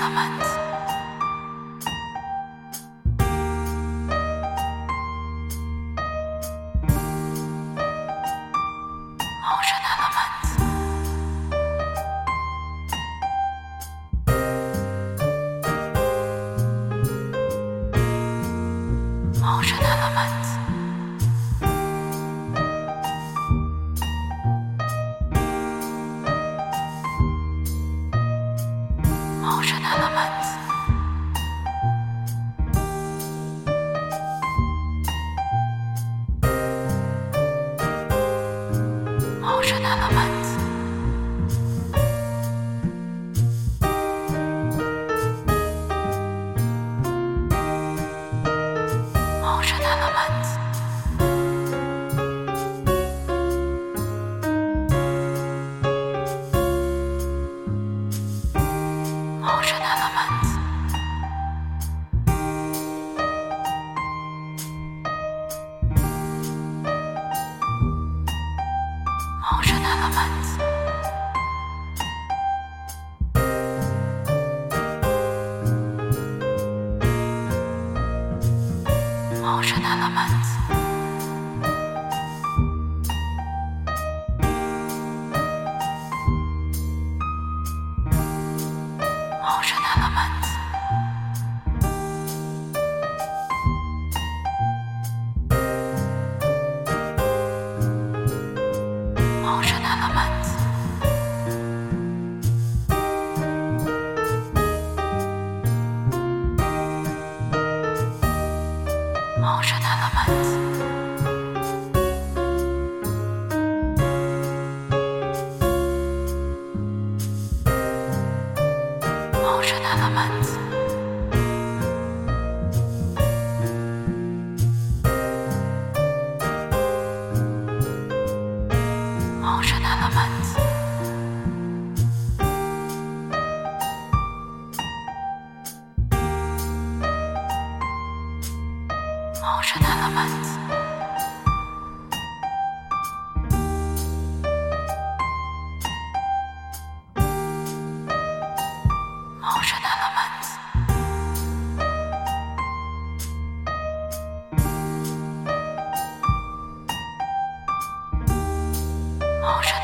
element. Motion element. Motion element. Motion element. Motion element. Motion element. Motion element. Motion element. Motion element. Motion element. Motion element. Motion element. Motion element. Motion element. Motion element. Motion element. Motion